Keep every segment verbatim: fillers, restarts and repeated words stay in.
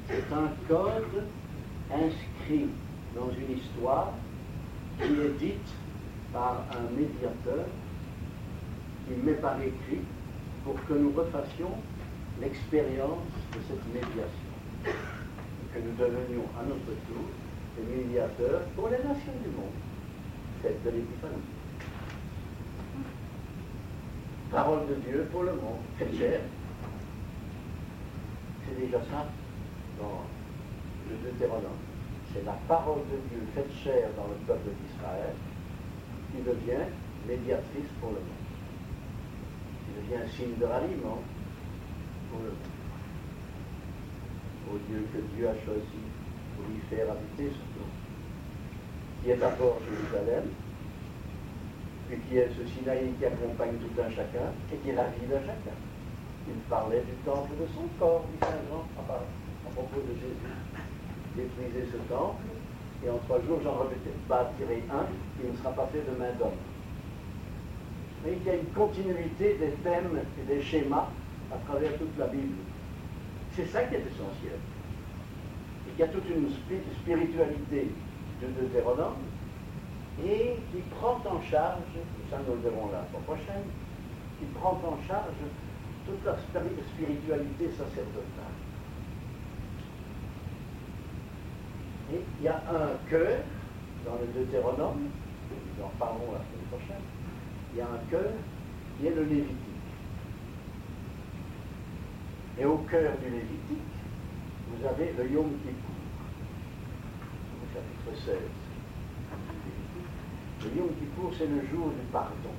C'est un code inscrit dans une histoire qui est dite par un médiateur qui met par écrit pour que nous refassions l'expérience de cette médiation. Et que nous devenions à notre tour des médiateurs pour les nations du monde, fête de l'Épiphanie. Parole de Dieu pour le monde, faites chair. C'est déjà ça dans le Deutéronome. C'est la parole de Dieu faite chair dans le peuple d'Israël qui devient médiatrice pour le monde. Qui devient un signe de ralliement pour le monde. Au Dieu que Dieu a choisi pour y faire habiter surtout. Qui est d'abord Jérusalem, puis qui est ce Sinaï qui accompagne tout un chacun et qui est la vie d'un chacun. Il parlait du temple de son corps, dit Saint Jean, à propos de Jésus. Détruisez ce temple, et en trois jours j'en rebâtirai un qui ne sera pas fait de main d'homme. Mais il y a une continuité des thèmes et des schémas à travers toute la Bible. C'est ça qui est essentiel. Et qu'il y a toute une spiritualité de Deutéronome et qui prend en charge, ça nous le verrons la fois prochaine, qui prend en charge toute la spiritualité sacerdotale. Et il y a un cœur dans le Deutéronome, nous en parlerons la semaine prochaine, il y a un cœur qui est le Lévitique. Et au cœur du Lévitique, vous avez le Yom Kippour, au chapitre seize du Lévitique. Le Yom Kippour, c'est le jour du pardon.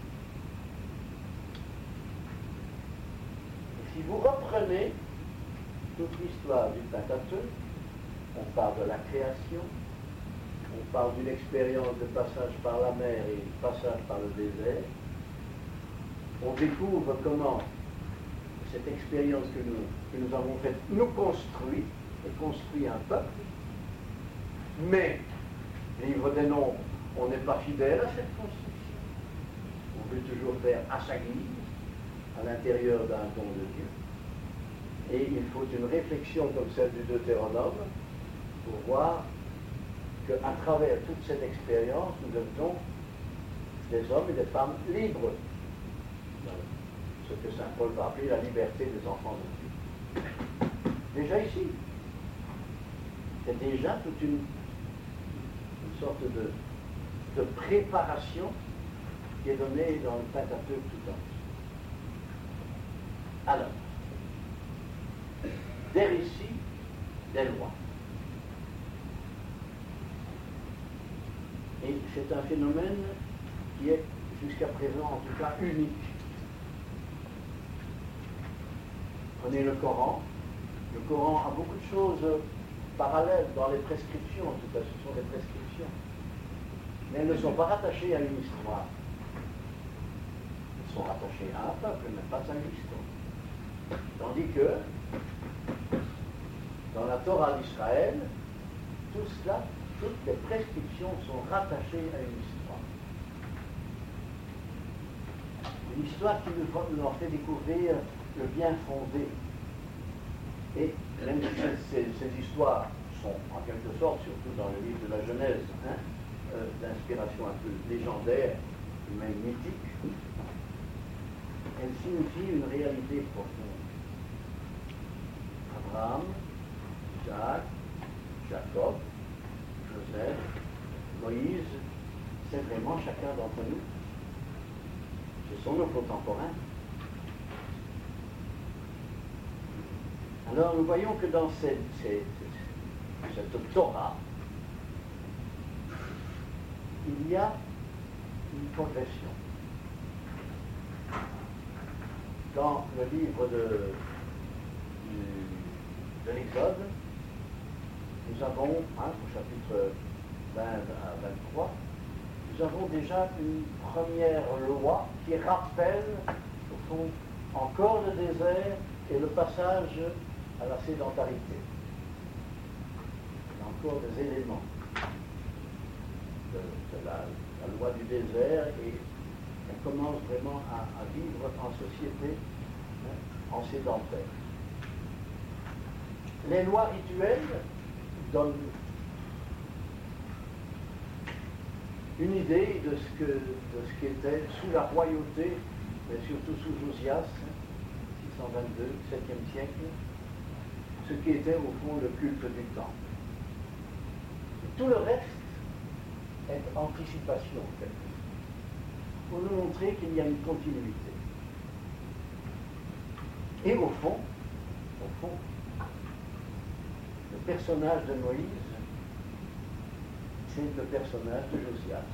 Et si vous reprenez toute l'histoire du Pentateuque, on parle de la création, on parle d'une expérience de passage par la mer et de passage par le désert. On découvre comment cette expérience que nous, que nous avons faite nous construit et construit un peuple. Mais, livre des Nombres, on n'est pas fidèle à cette construction. On veut toujours faire à sa guise, à l'intérieur d'un don de Dieu. Et il faut une réflexion comme celle du Deutéronome pour voir qu'à travers toute cette expérience, nous devenons des hommes et des femmes libres. Ce que saint Paul va appeler la liberté des enfants de Dieu. Déjà ici, c'est déjà toute une, une sorte de, de préparation qui est donnée dans le Pentateuque tout entier. Alors, des récits, des lois. Et c'est un phénomène qui est jusqu'à présent en tout cas unique. Prenez le Coran. Le Coran a beaucoup de choses parallèles dans les prescriptions, en tout cas ce sont des prescriptions. Mais elles ne sont pas rattachées à une histoire. Elles sont rattachées à un peuple, mais pas à une histoire. Tandis que dans la Torah d'Israël, tout cela, toutes les prescriptions sont rattachées à une histoire. Une histoire qui nous leur fait découvrir le bien fondé. Et même si ces, ces histoires sont en quelque sorte, surtout dans le livre de la Genèse, hein, euh, d'inspiration un peu légendaire, ou même mythique, elles signifient une réalité profonde. Abraham, Isaac, Jacob, Joseph, Moïse, c'est vraiment chacun d'entre nous. Ce sont nos contemporains. Alors nous voyons que dans cette, cette, cette Torah, il y a une progression. Dans le livre de, du, de l'Exode, nous avons, hein, au chapitre vingt à vingt-trois, nous avons déjà une première loi qui rappelle, au fond, encore le désert et le passage à la sédentarité. Il y a encore des éléments de, de la, la loi du désert et on commence vraiment à, à vivre en société, hein, en sédentaire. les lois rituelles donnent une idée de ce que, de ce qu'était sous la royauté, mais surtout sous Josias, six cent vingt-deux, septième siècle, ce qui était au fond le culte du temple. Tout le reste est anticipation, en quelque sorte, pour nous montrer qu'il y a une continuité. Et au fond, au fond, le personnage de Moïse, c'est le personnage de Josias,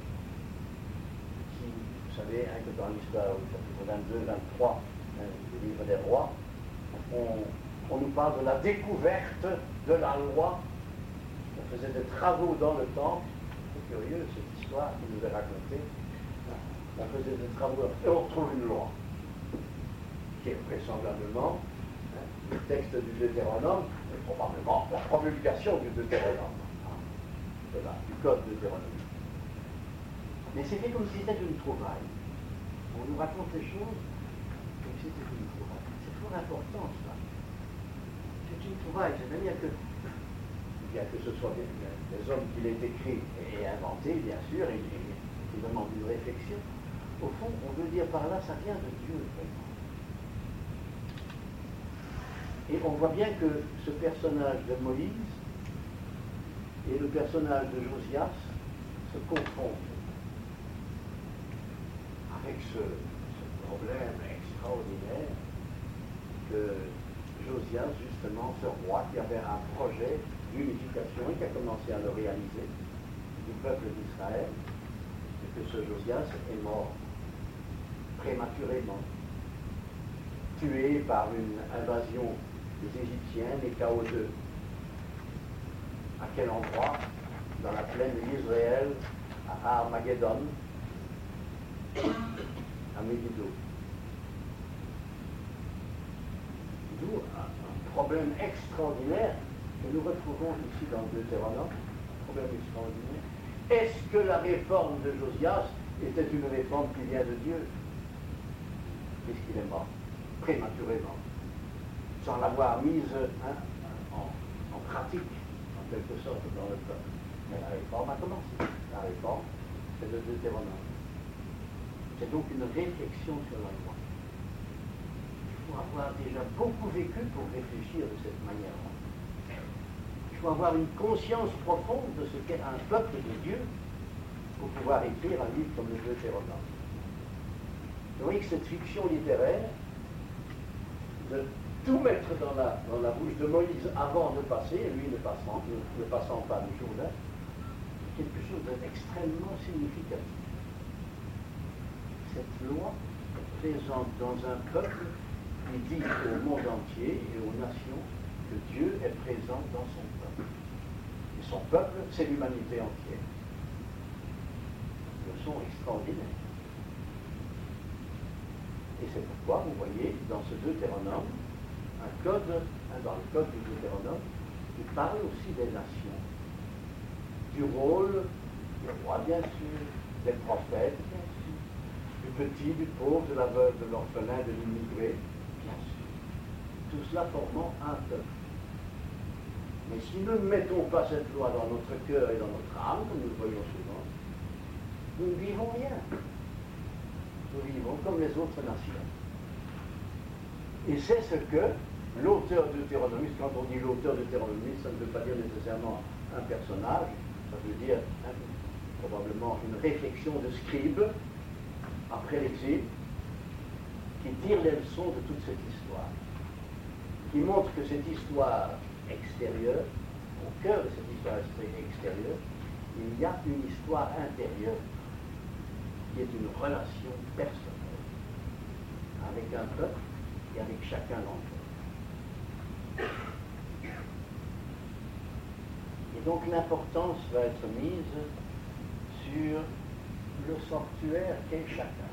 qui, vous savez, hein, que dans l'histoire au chapitre vingt-deux vingt-trois hein, du livre des rois, on, on nous parle de la découverte de la loi. On faisait des travaux dans le temple. C'est curieux cette histoire qu'il nous est racontée. On faisait des travaux et on trouve une loi qui est vraisemblablement hein, le texte du Deutéronome, et probablement la promulgation du Deutéronome. Là, du code de Deutéronome. Mais c'était comme si c'était une trouvaille. On nous raconte les choses comme si c'était une trouvaille. C'est fort important, ça. C'est une trouvaille, c'est-à-dire que, bien que ce soit des, des hommes qui l'aient écrit et inventé, bien sûr, et qui demandent une réflexion, au fond, on veut dire par là, ça vient de Dieu, vraiment. Et on voit bien que ce personnage de Moïse et le personnage de Josias se confondent avec ce, ce problème extraordinaire que Josias, justement, ce roi qui avait un projet d'unification et qui a commencé à le réaliser du peuple d'Israël, et que ce Josias est mort prématurément, tué par une invasion des Égyptiens, les K O deux. À quel endroit? Dans la plaine d'Israël, à Armageddon, à Megiddo. D'où un, un problème extraordinaire que nous retrouvons ici dans le Deutéronome, un problème extraordinaire. Est-ce que la réforme de Josias était une réforme qui vient de Dieu? Puisqu'il est mort, prématurément, sans l'avoir mise hein, en, en pratique, en quelque sorte, dans le peuple. Mais la réforme a commencé. La réforme, c'est le Deutéronome. C'est donc une réflexion sur la loi. Il faut avoir déjà beaucoup vécu pour réfléchir de cette manière-là. Il faut avoir une conscience profonde de ce qu'est un peuple de Dieu pour pouvoir écrire un livre comme le Deutéronome. Vous voyez que cette fiction littéraire, de tout mettre dans la, dans la bouche de Moïse avant de passer, lui ne passant, ne, ne passant pas le Jourdain, c'est quelque chose d'extrêmement significatif. Cette loi est présente dans un peuple qui dit au monde entier et aux nations que Dieu est présent dans son peuple. Et son peuple, c'est l'humanité entière. Une leçon extraordinaire. Et c'est pourquoi, vous voyez, dans ce Deutéronome, un code, dans le code du Deutéronome, qui parle aussi des nations, du rôle des rois, bien sûr, des prophètes, bien sûr, du petit, du pauvre, de la veuve, de l'orphelin, de l'immigré, bien sûr. Tout cela formant un peuple. Mais si nous ne mettons pas cette loi dans notre cœur et dans notre âme, comme nous le voyons souvent, nous ne vivons rien. Nous vivons comme les autres nations. Et c'est ce que l'auteur deutéronomiste, quand on dit l'auteur deutéronomiste, ça ne veut pas dire nécessairement un personnage, ça veut dire hein, probablement une réflexion de scribe, après l'exil, qui tire les leçons de toute cette histoire, qui montre que cette histoire extérieure, au cœur de cette histoire extérieure, il y a une histoire intérieure, qui est une relation personnelle avec un peuple et avec chacun d'entre eux. Et donc l'importance va être mise sur le sanctuaire qu'est chacun.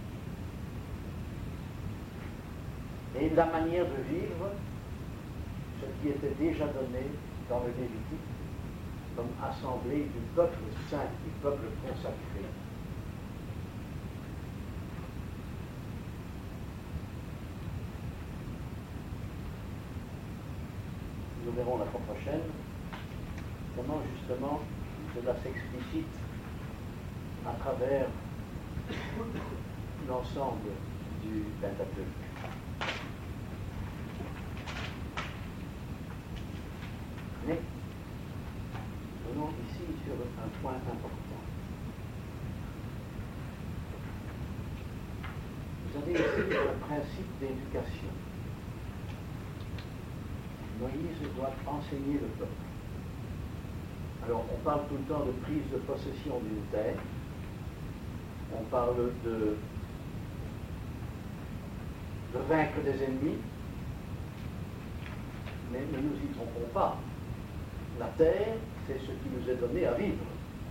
Et la manière de vivre ce qui était déjà donné dans le Lévitique comme assemblée du peuple saint, du peuple consacré. nous verrons la fois prochaine comment justement cela s'explicite à travers l'ensemble du Pentateuque. Mais venons ici sur un point important. Vous avez ici le principe d'éducation. Moïse doit enseigner le peuple. Alors, on parle tout le temps de prise de possession d'une terre. On parle de, de vaincre des ennemis. Mais ne nous y trompons pas. La terre, c'est ce qui nous est donné à vivre.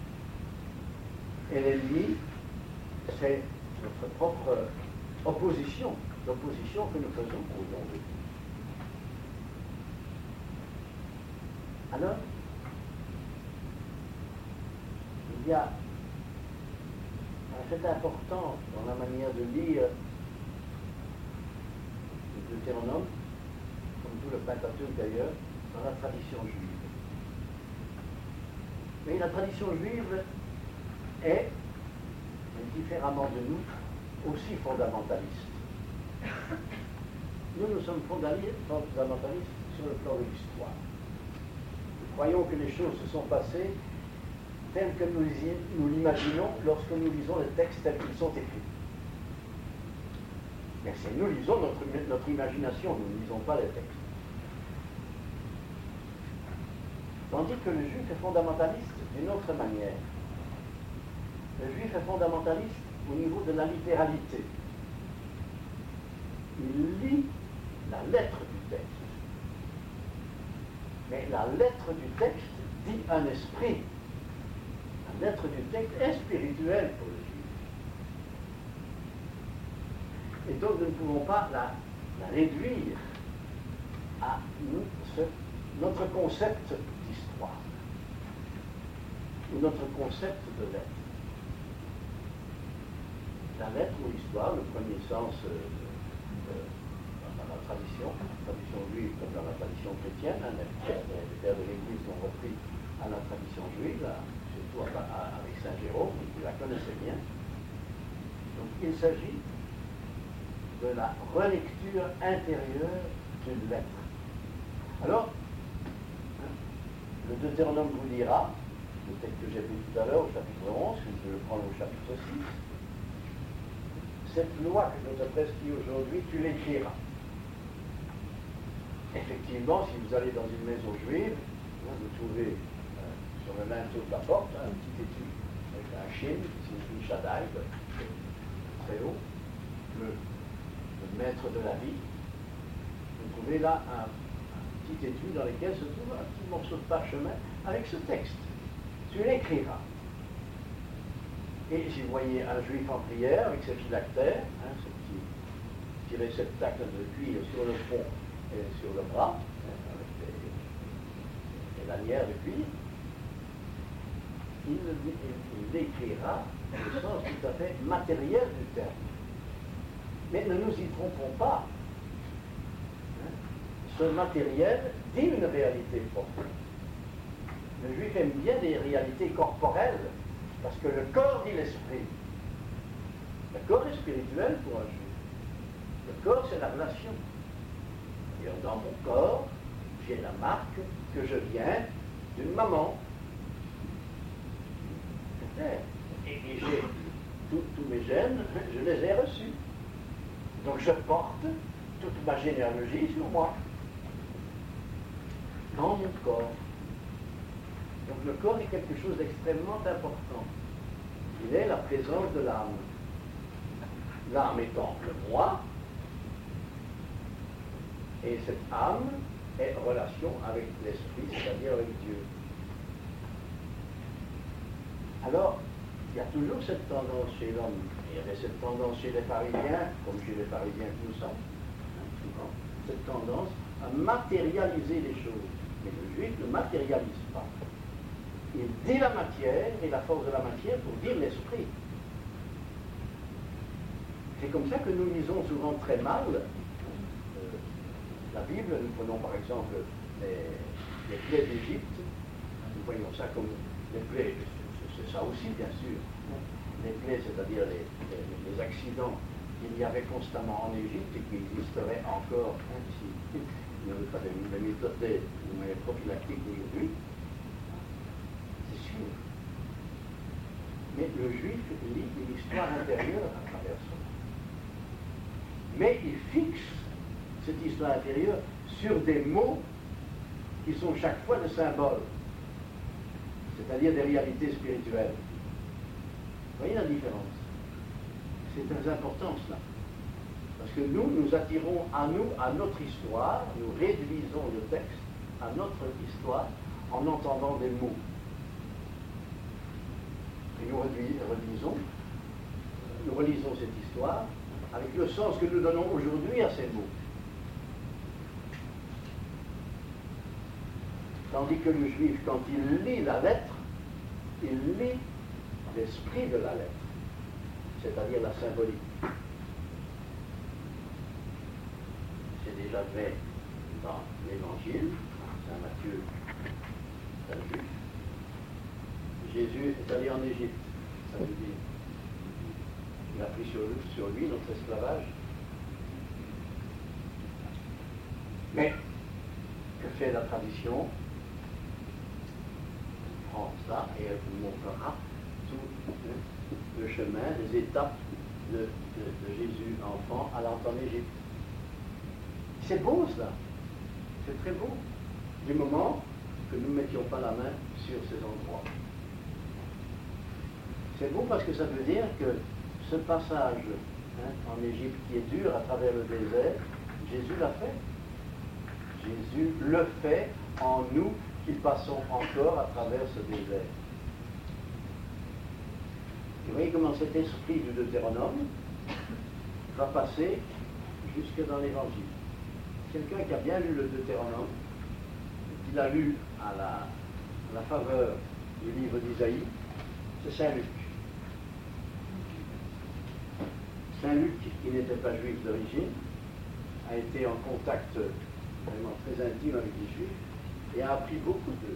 Et l'ennemi, c'est notre propre opposition, l'opposition que nous faisons aujourd'hui. Alors, il y a un fait important dans la manière de lire le Deutéronome, comme tout le Pentateuque d'ailleurs, dans la tradition juive. Mais la tradition juive est, différemment de nous, aussi fondamentaliste. Nous, nous sommes fondamentalistes sur le plan de l'histoire. Nous croyons que les choses se sont passées telles que nous, nous l'imaginons lorsque nous lisons les textes tels qu'ils sont écrits. Mais si nous lisons notre, notre imagination, nous ne lisons pas les textes. Tandis que le juif est fondamentaliste d'une autre manière. Le juif est fondamentaliste au niveau de la littéralité. Il lit la lettre du texte. Mais la lettre du texte dit un esprit. La lettre du texte est spirituelle pour le juif. Et donc nous ne pouvons pas la, la réduire à nous, ce, notre concept d'histoire ou notre concept de lettre. La lettre ou l'histoire, le premier sens euh, de, dans la tradition, la tradition juive comme dans la tradition chrétienne, hein, les pères de l'Église l'ont repris à la tradition juive, là, surtout à, à, avec Saint Jérôme, qui la connaissait bien. Donc il s'agit de la relecture intérieure d'une lettre. Alors, le Deutéronome vous dira, le texte que j'ai vu tout à l'heure au chapitre onze, que je vais le prendre au chapitre six, cette loi que je te prescris aujourd'hui, tu l'écriras. Effectivement, si vous allez dans une maison juive, vous trouvez euh, sur le linteau de la porte un petit étui avec un chine, c'est une Shaddai, très haut, le, le maître de la vie. Vous trouvez là un, un petit étui dans lequel se trouve un petit morceau de parchemin avec ce texte. Tu l'écriras. Et si vous voyez un juif en prière avec ses phylactères, hein, ce petit, petit réceptacle de cuir sur le front et sur le bras, hein, avec les, les lanières de cuir, il, il, il l'écrira au sens tout à fait matériel du terme. Mais ne nous y trompons pas. Hein, ce matériel dit une réalité propre. Le juif aime bien des réalités corporelles, parce que le corps dit l'esprit. Le corps est spirituel pour un juif. Le corps, c'est la relation. Et dans mon corps, j'ai la marque que je viens d'une maman. Et, et j'ai tous mes gènes, je les ai reçus. Donc je porte toute ma généalogie sur moi. Dans mon corps. Donc le corps est quelque chose d'extrêmement important. Il est la présence de l'âme. L'âme étant le moi, et cette âme est en relation avec l'esprit, c'est-à-dire avec Dieu. Alors, il y a toujours cette tendance chez l'homme. Il y avait cette tendance chez les pharisiens, comme chez les pharisiens que nous sommes, hein, souvent, cette tendance à matérialiser les choses. Mais le juif ne matérialise pas. Il dit la matière et la force de la matière pour dire l'esprit. C'est comme ça que nous lisons souvent très mal euh, la Bible. Nous prenons par exemple les, les plaies d'Égypte, nous voyons ça comme les plaies, c'est ça aussi bien sûr, les plaies, c'est-à-dire les, les, les accidents qu'il y avait constamment en Égypte et qui existeraient encore hein, si il n'y avait pas de méthode de moyens prophylactiques aujourd'hui, c'est sûr. Mais le juif lit une histoire intérieure à travers ça. Mais il fixe cette histoire intérieure sur des mots qui sont chaque fois des symboles, c'est-à-dire des réalités spirituelles. Vous voyez la différence? C'est très important cela. Parce que nous, nous attirons à nous, à notre histoire, nous réduisons le texte à notre histoire en entendant des mots. Et nous relisons, nous relisons cette histoire avec le sens que nous donnons aujourd'hui à ces mots. Tandis que le juif, quand il lit la lettre, il lit l'esprit de la lettre, c'est-à-dire la symbolique. C'est déjà fait dans l'Évangile, Saint Matthieu, Saint Juif. Jésus est allé en Égypte, ça veut dire. Il a pris sur lui, sur lui notre esclavage. Mais, que fait la tradition? Elle prend ça et elle vous montrera tout le chemin, les étapes de, de, de Jésus enfant allant en Égypte. C'est beau cela, c'est très beau, du moment que nous ne mettions pas la main sur ces endroits. C'est beau parce que ça veut dire que ce passage hein, en Égypte qui est dur à travers le désert, Jésus l'a fait. Jésus le fait en nous qui passons encore à travers ce désert. Vous voyez comment cet esprit du Deutéronome va passer jusque dans l'Évangile. Quelqu'un qui a bien lu le Deutéronome, qui l'a lu à la, à la faveur du livre d'Isaïe, c'est Saint Luc. Saint Luc, qui n'était pas juif d'origine, a été en contact vraiment très intime avec les juifs et a appris beaucoup d'eux.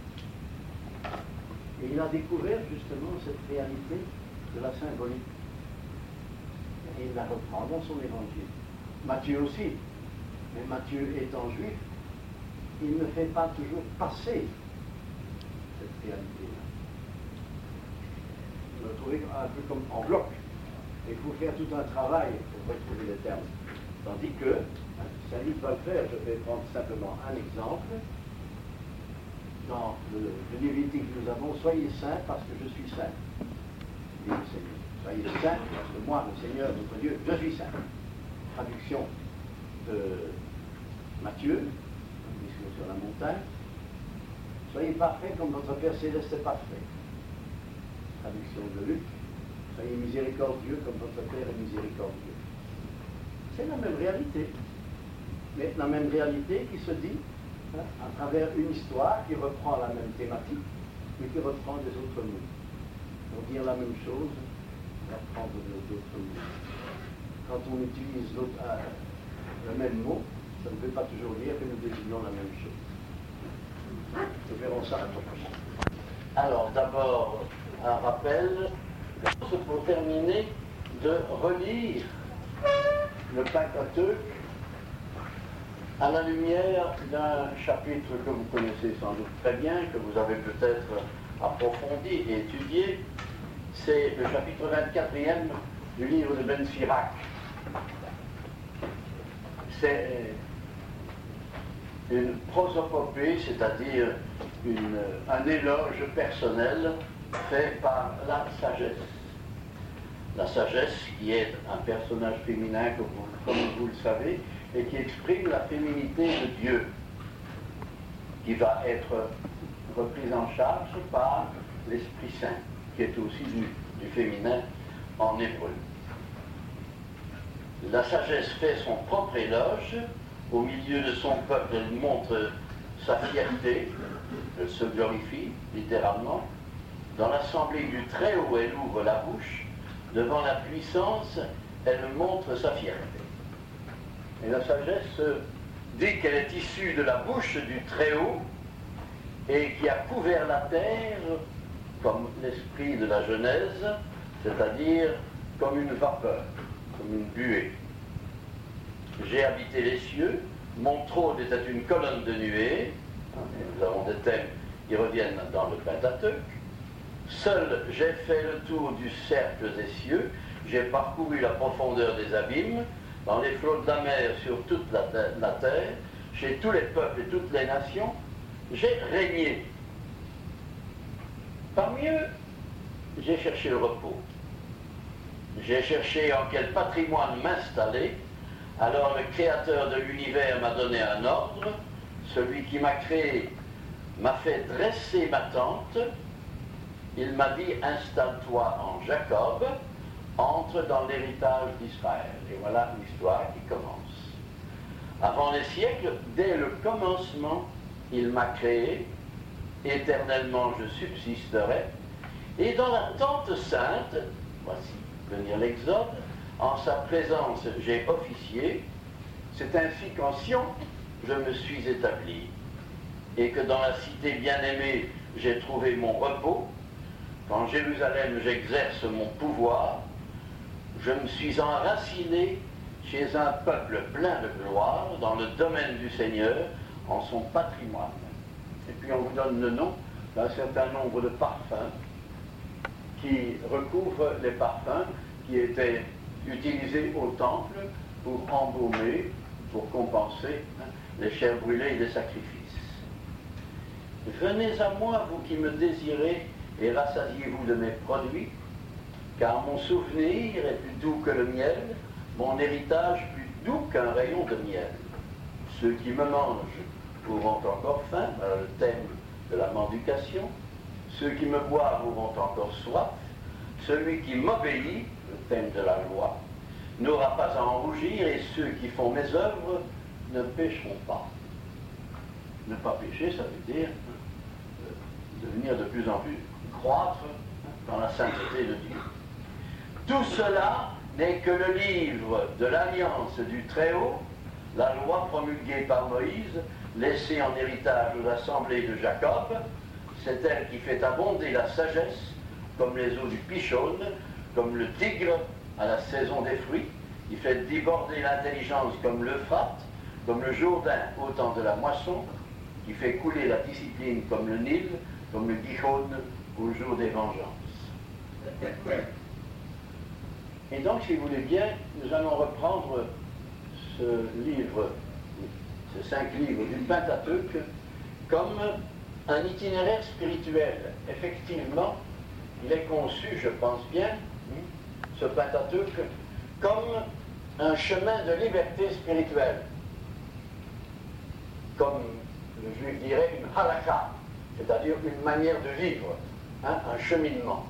Et il a découvert justement cette réalité de la symbolique. Et il la reprend dans son évangile. Matthieu aussi. Mais Matthieu étant juif, il ne fait pas toujours passer cette réalité-là. Vous le trouvez un peu comme en bloc. Il faut faire tout un travail pour retrouver les termes. Tandis que, hein, Saint-Luc va le faire, je vais prendre simplement un exemple. Dans le, le Lévitique, nous avons « Soyez saints parce que je suis saint ». Dit le Seigneur. Soyez saints parce que moi, le Seigneur, notre Dieu, je suis saint. Traduction de Matthieu, discours sur la montagne. Soyez parfaits comme votre Père Céleste est parfait. Traduction de Luc. Soyez miséricordieux comme votre Père est miséricordieux. C'est la même réalité. Mais la même réalité qui se dit hein, à travers une histoire qui reprend la même thématique, mais qui reprend des autres mots. Pour dire la même chose, reprendre d'autres mots. Quand on utilise euh, le même mot, ça ne veut pas toujours dire que nous désignons la même chose. Nous verrons ça à la prochaine. Alors, d'abord, un rappel, pour terminer, de relire le Pentateuque à la lumière d'un chapitre que vous connaissez sans doute très bien, que vous avez peut-être approfondi et étudié. C'est le chapitre vingt-quatrième du livre de Ben Sirac. C'est une prosopopée, c'est-à-dire une, un éloge personnel fait par la sagesse. La sagesse qui est un personnage féminin, comme vous, comme vous le savez, et qui exprime la féminité de Dieu, qui va être reprise en charge par l'Esprit Saint, qui est aussi du, du féminin en hébreu. La sagesse fait son propre éloge, au milieu de son peuple, elle montre sa fierté, elle se glorifie, littéralement. Dans l'assemblée du Très-Haut, elle ouvre la bouche, devant la puissance, elle montre sa fierté. Et la sagesse dit qu'elle est issue de la bouche du Très-Haut et qui a couvert la terre comme l'esprit de la Genèse, c'est-à-dire comme une vapeur, comme une buée. J'ai habité les cieux, mon trône était une colonne de nuée, nous avons des thèmes qui reviennent dans le Pentateuque. Seul j'ai fait le tour du cercle des cieux, j'ai parcouru la profondeur des abîmes, dans les flots de la mer sur toute la, la terre, chez tous les peuples et toutes les nations, j'ai régné. Parmi eux, j'ai cherché le repos. J'ai cherché en quel patrimoine m'installer. Alors le Créateur de l'univers m'a donné un ordre. Celui qui m'a créé m'a fait dresser ma tente. Il m'a dit, installe-toi en Jacob, entre dans l'héritage d'Israël. Et voilà l'histoire qui commence. Avant les siècles, dès le commencement, il m'a créé, éternellement je subsisterai, et dans la tente sainte, voici venir l'Exode, en sa présence j'ai officié, c'est ainsi qu'en Sion je me suis établi, et que dans la cité bien-aimée j'ai trouvé mon repos, qu'en Jérusalem j'exerce mon pouvoir, je me suis enraciné chez un peuple plein de gloire, dans le domaine du Seigneur, en son patrimoine. Et puis on vous donne le nom d'un certain nombre de parfums qui recouvrent les parfums qui étaient utilisés au temple pour embaumer, pour compenser hein, les chairs brûlées et les sacrifices. Venez à moi, vous qui me désirez, et rassasiez-vous de mes produits, car mon souvenir est plus doux que le miel, mon héritage plus doux qu'un rayon de miel. Ceux qui me mangent auront encore faim, voilà le thème de la mendication. Ceux qui me boivent auront encore soif. Celui qui m'obéit, le thème de la loi, n'aura pas à en rougir, et ceux qui font mes œuvres ne pécheront pas. Ne pas pécher, ça veut dire devenir de plus en plus croître dans la sainteté de Dieu. Tout cela n'est que le livre de l'alliance du Très-Haut, la loi promulguée par Moïse, laissée en héritage aux assemblées de Jacob. C'est elle qui fait abonder la sagesse, comme les eaux du Pishon, comme le Tigre à la saison des fruits, qui fait déborder l'intelligence comme l'Euphrate, comme le Jourdain au temps de la moisson, qui fait couler la discipline comme le Nil, comme le Gihon au jour des vengeances. Et donc, si vous voulez bien, nous allons reprendre ce livre, ces cinq livres du Pentateuque, comme un itinéraire spirituel. Effectivement, il est conçu, je pense bien, ce Pentateuque, comme un chemin de liberté spirituelle. Comme le juif dirait, une halakha, c'est-à-dire une manière de vivre, hein, un cheminement.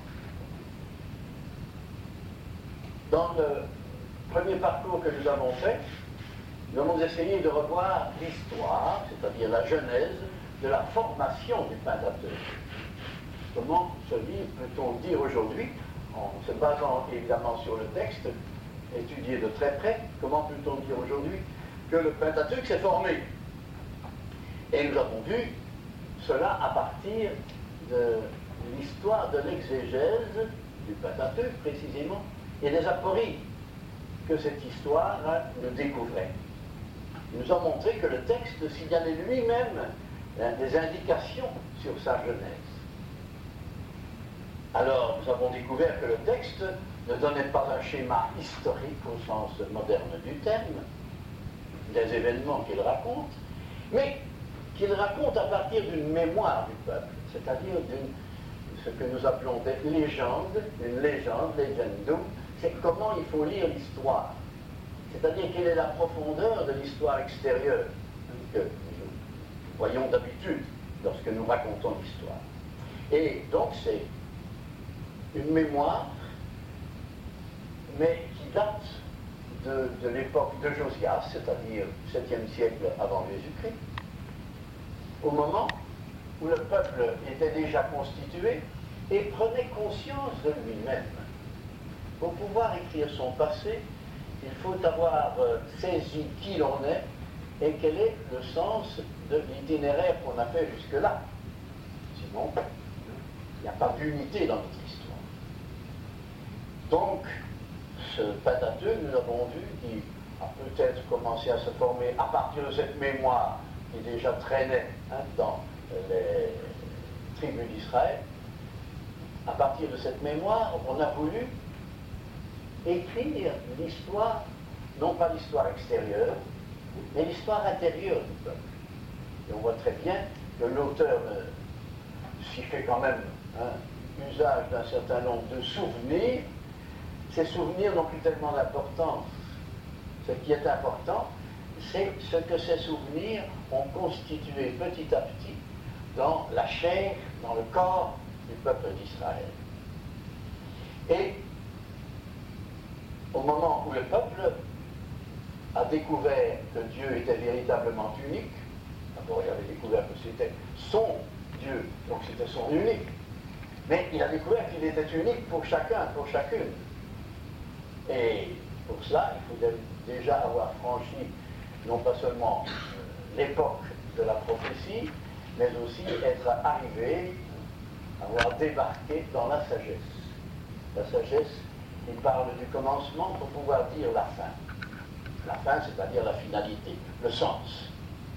Dans le premier parcours que nous avons fait, nous avons essayé de revoir l'histoire, c'est-à-dire la genèse, de la formation du Pentateuque. Comment ce livre peut-on dire aujourd'hui, en se basant évidemment sur le texte, étudié de très près, comment peut-on dire aujourd'hui que le Pentateuque s'est formé? Et nous avons vu cela à partir de l'histoire de l'exégèse du Pentateuque précisément, et des apories que cette histoire nous découvrait. Il nous a montré que le texte signalait lui-même hein, des indications sur sa genèse. Alors, nous avons découvert que le texte ne donnait pas un schéma historique au sens moderne du terme, des événements qu'il raconte, mais qu'il raconte à partir d'une mémoire du peuple, c'est-à-dire d'une ce que nous appelons des légendes, une légende, legendum, c'est comment il faut lire l'histoire. C'est-à-dire quelle est la profondeur de l'histoire extérieure que nous voyons d'habitude lorsque nous racontons l'histoire. Et donc c'est une mémoire, mais qui date de, de l'époque de Josias, c'est-à-dire septième siècle avant Jésus-Christ, au moment où le peuple était déjà constitué et prenait conscience de lui-même. Pour pouvoir écrire son passé, il faut avoir saisi qui l'on est et quel est le sens de l'itinéraire qu'on a fait jusque-là. Sinon, il n'y a pas d'unité dans notre histoire. Donc, ce Pentateuque, nous avons vu, qui a peut-être commencé à se former à partir de cette mémoire qui déjà traînait hein, dans les tribus d'Israël. À partir de cette mémoire, on a voulu écrire l'histoire, non pas l'histoire extérieure, mais l'histoire intérieure du peuple. Et on voit très bien que l'auteur s'y fait quand même hein, usage d'un certain nombre de souvenirs. Ces souvenirs n'ont plus tellement d'importance. Ce qui est important, c'est ce que ces souvenirs ont constitué petit à petit dans la chair, dans le corps du peuple d'Israël. Et au moment où le peuple a découvert que Dieu était véritablement unique, d'abord il avait découvert que c'était son Dieu, donc c'était son unique, mais il a découvert qu'il était unique pour chacun, pour chacune. Et pour cela, il faut déjà avoir franchi non pas seulement l'époque de la prophétie, mais aussi être arrivé, avoir débarqué dans la sagesse. La sagesse qui parle du commencement pour pouvoir dire la fin. La fin, c'est-à-dire la finalité, le sens.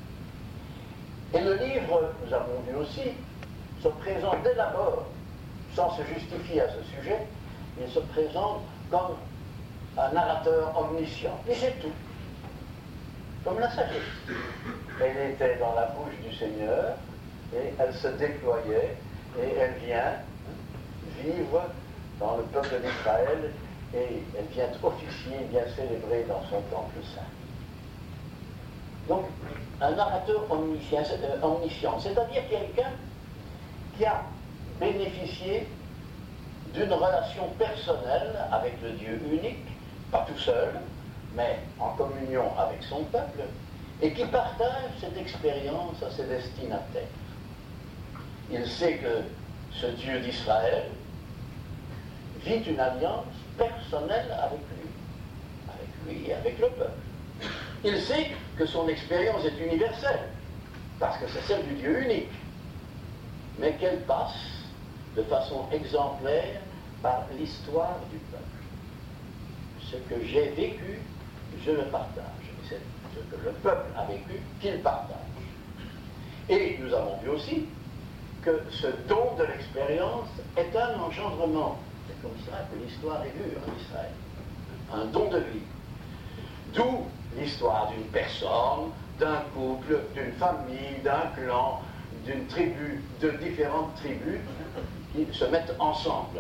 Et le livre, nous avons vu aussi, se présente dès d'abord, sans se justifier à ce sujet, il se présente comme un narrateur omniscient. Et c'est tout. Comme la sagesse. Elle était dans la bouche du Seigneur, et elle se déployait, et elle vient vivre dans le peuple d'Israël, et elle vient officier, bien célébrer dans son temple saint. Donc, un narrateur omniscient, euh, omniscient, c'est-à-dire quelqu'un qui a bénéficié d'une relation personnelle avec le Dieu unique, pas tout seul, mais en communion avec son peuple, et qui partage cette expérience à ses destinataires. Il sait que ce Dieu d'Israël vit une alliance personnelle avec lui, avec lui et avec le peuple. Il sait que son expérience est universelle, parce que c'est celle du Dieu unique, mais qu'elle passe de façon exemplaire par l'histoire du peuple. Ce que j'ai vécu, je le partage. C'est ce que le peuple a vécu qu'il partage. Et nous avons vu aussi que ce don de l'expérience est un engendrement. C'est comme ça que l'histoire est vue en Israël. Un don de vie. D'où l'histoire d'une personne, d'un couple, d'une famille, d'un clan, d'une tribu, de différentes tribus qui se mettent ensemble.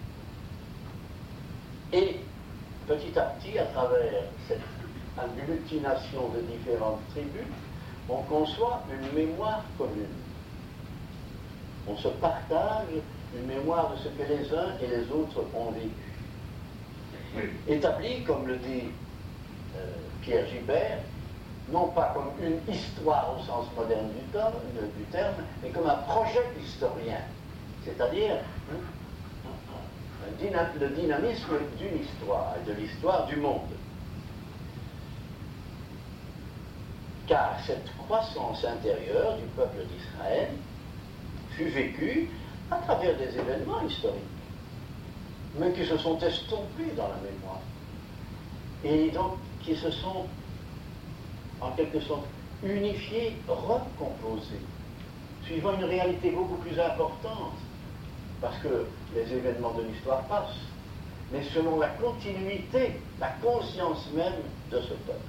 Et petit à petit, à travers cette agglutination de différentes tribus, on conçoit une mémoire commune. On se partage une mémoire de ce que les uns et les autres ont vécu. Établie, comme le dit euh, Pierre Gibert, non pas comme une histoire au sens moderne du terme, du terme mais comme un projet historien, c'est-à-dire le dynamisme d'une histoire, et de l'histoire du monde. Car cette croissance intérieure du peuple d'Israël fut vécue à travers des événements historiques, mais qui se sont estompés dans la mémoire, et donc qui se sont en quelque sorte unifiés, recomposés, suivant une réalité beaucoup plus importante, parce que les événements de l'histoire passent, mais selon la continuité, la conscience même de ce peuple.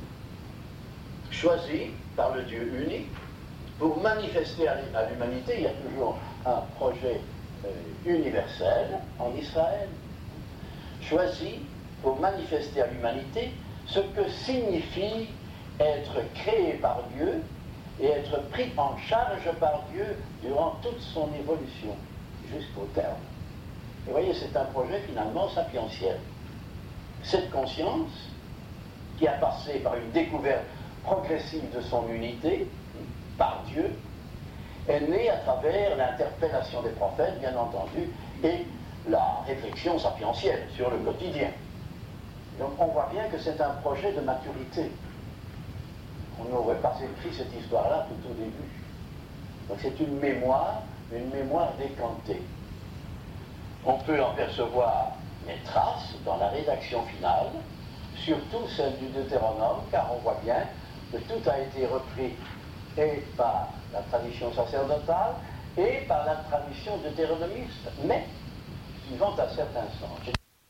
Choisi par le Dieu unique, pour manifester à l'humanité, il y a toujours un projet euh, universel en Israël, choisi pour manifester à l'humanité ce que signifie être créé par Dieu et être pris en charge par Dieu durant toute son évolution, jusqu'au terme. Et vous voyez, c'est un projet finalement sapientiel. Cette conscience, qui a passé par une découverte progressive de son unité, par Dieu, est née à travers l'interpellation des prophètes, bien entendu, et la réflexion sapientielle sur le quotidien. Donc on voit bien que c'est un projet de maturité. on n'aurait pas écrit cette histoire-là tout au début. Donc c'est une mémoire, une mémoire décantée. On peut en percevoir les traces dans la rédaction finale, surtout celle du Deutéronome, car on voit bien que tout a été repris et par la tradition sacerdotale et par la tradition deutéronomiste, mais suivant un certain sens.